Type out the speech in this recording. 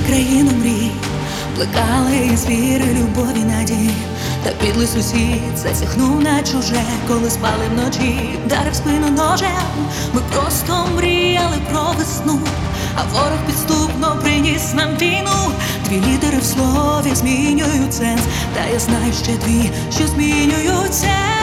країну мрій, плекали з віри, любові, надії. Та підлий сусід засяхнув на чуже, коли спали вночі, вдарив спину ножем. Ми просто мріяли про весну, а ворог підступно приніс нам війну. Дві літери в слові змінюють сенс, та я знаю ще дві, що змінюють сенс.